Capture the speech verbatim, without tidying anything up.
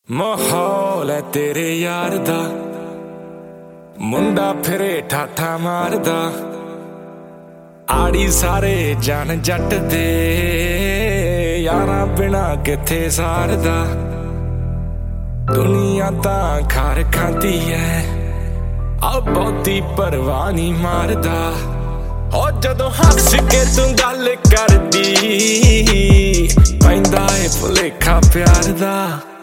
माहौल है तेरे यार दा, मुंडा फिरे ठाठा मारदा, आड़ी सारे जान जट दे, यारा बिना किथे सारदा। दुनिया तां खार खांदी है, आ बहुती परवाह नहीं मारदा। ओ जदों हस के तू गल करदी, पैंदा ए भुलेखा प्यार दा।